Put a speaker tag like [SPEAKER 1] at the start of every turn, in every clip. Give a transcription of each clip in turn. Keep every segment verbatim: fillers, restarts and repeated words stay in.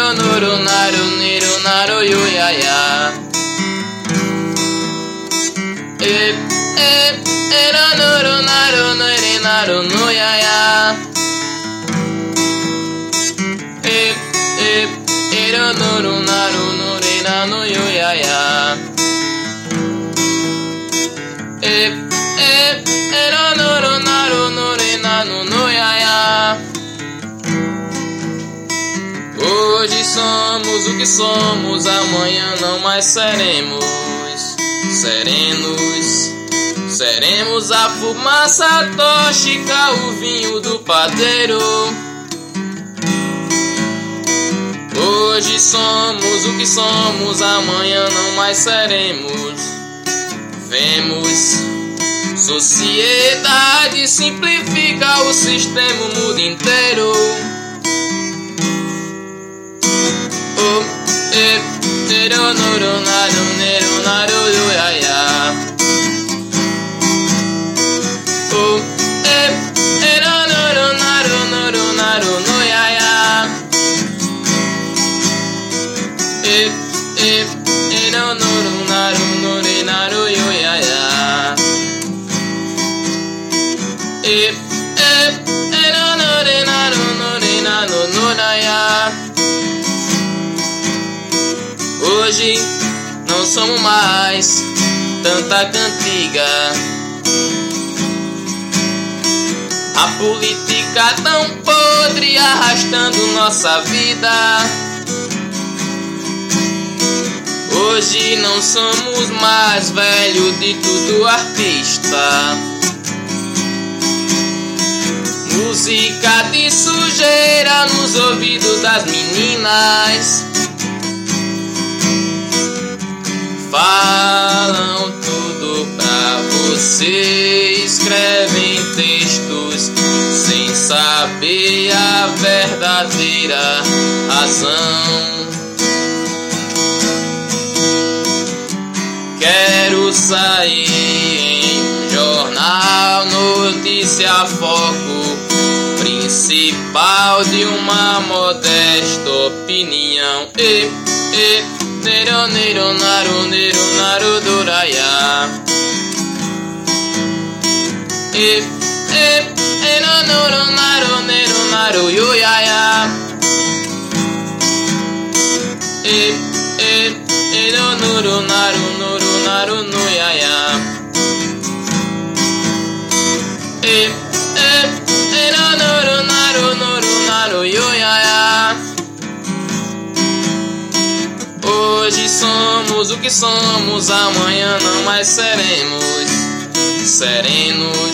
[SPEAKER 1] Ero nuru naru niru naru yuyaya. E e ero nuru naru niri naru nuyaya. E e ero nuru naru nuri naru yuyaya. E e ero nuru naru nuri naru nuyaya. Hoje somos o que somos, amanhã não mais seremos serenos. Seremos a fumaça tóxica, o vinho do padeiro. Hoje somos o que somos, amanhã não mais seremos. Vemos, sociedade simplifica o sistema, o mundo inteiro. Oh, eh, ero nuru naru niru naru yuyaya. Oh, eh, ero nuru naru nuru naru nuyaya. Eh, eh, ero nuru naru nuri naru yuyaya. Eh, eh, ero nuri naru nuri naru nuyaya. Hoje não somos mais tanta cantiga. A política tão podre arrastando nossa vida. Hoje não somos mais velho de tudo artista. Música de sujeira nos ouvidos das meninas. Falam tudo pra você, escrevem textos sem saber a verdadeira razão. Quero sair em um jornal, notícia foco principal de uma modesta opinião. E, e, Nero nero naru nero naru duraya. E e ero nuru naru nero naru yuyaya. E e ero nuru naru nuru naru nuyaya. E e ero nuru naru nuru naru yuyaya. Hoje somos o que somos, amanhã não mais seremos serenos.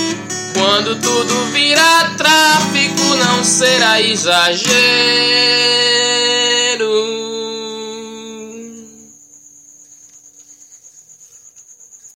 [SPEAKER 1] Quando tudo virar tráfico, não será exagero.